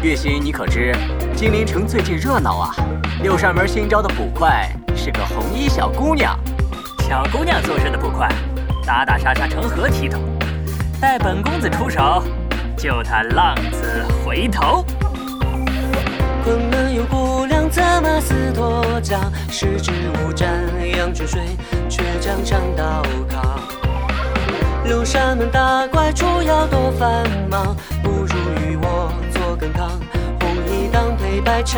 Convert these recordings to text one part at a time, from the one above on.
月心，你可知金陵城最近热闹啊？六扇门新招的捕快是个红衣小姑娘。 小姑娘做事的捕快，打打杀杀成何体统？待本公子出手，救她浪子回头。 昆仑有姑娘，策马似沱江，十指无沾阳春水，却将长刀扛。六扇门打怪除妖多繁忙，不如与我做羹汤，红衣当配白裳。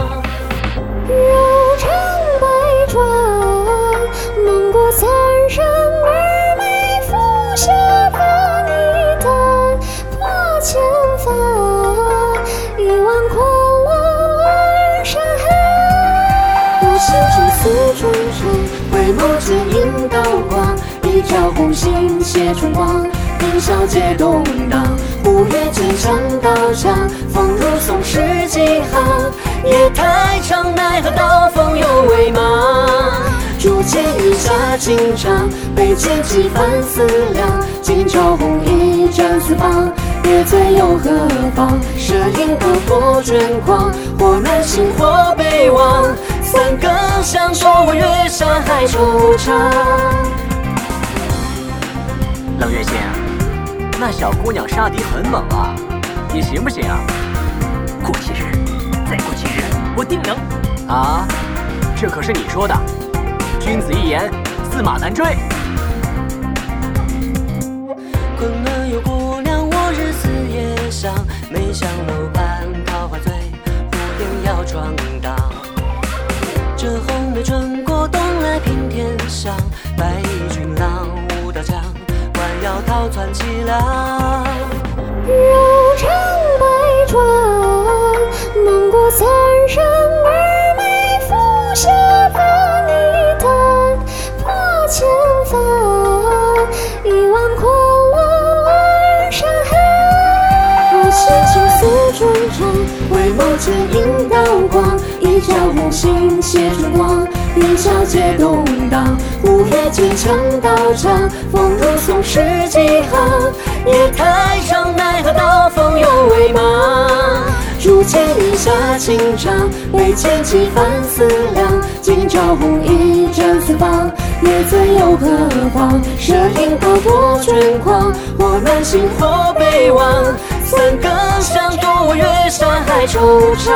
柔肠百转，梦过三生二媚，拂袖可逆弹，破千帆，一碗狂浪二山海。 我心情似春城，回眸间映刀光，一朝红杏谢春光，凌霄皆动荡。五月间长刀长，风如松石几行。夜太长，奈何刀锋犹未茫。竹剑雨下情长，杯前几番思量。今朝红衣战四方，夜醉又何妨？射影隔波卷狂，或南行或北望。三更相守，我月山海惆怅。 冷月心，那小姑娘杀敌很猛啊，你行不行啊？ 过7日，再过7日，我定能。 啊，这可是你说的，君子一言，驷马难追。 昆仑有姑娘，我日思夜想，梅香楼畔桃花醉，忽言要闯荡。这红梅春过冬来平天香，白衣俊郎舞刀枪，弯腰逃窜凄凉。 柔肠百转，梦过三生二媚，拂袖可逆弹，破千帆，一碗狂浪二山海。 我心情似春城，回眸间映刀光，一朝红杏谢春光，凌霄皆动荡。五月间长刀长，风如松石几行。夜太长，奈何刀锋犹未茫。竹剑雨下情长，杯前几番思量。今朝红衣战四方，夜醉又何妨？射影隔波卷狂，或南行或北望。三更相守，我月山海惆怅。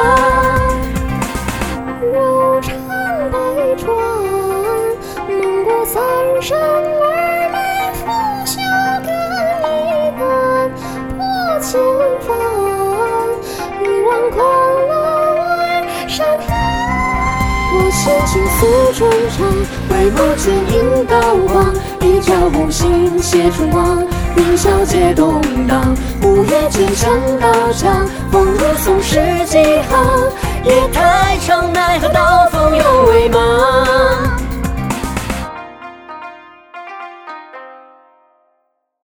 柔肠百转，梦过三生二媚，拂袖可逆弹，破千帆，一碗狂浪二山海。 我心情似春城，回眸间映刀光，一朝红杏谢春光，凌霄皆动荡。五月间长刀长，风如松石几行。夜太长，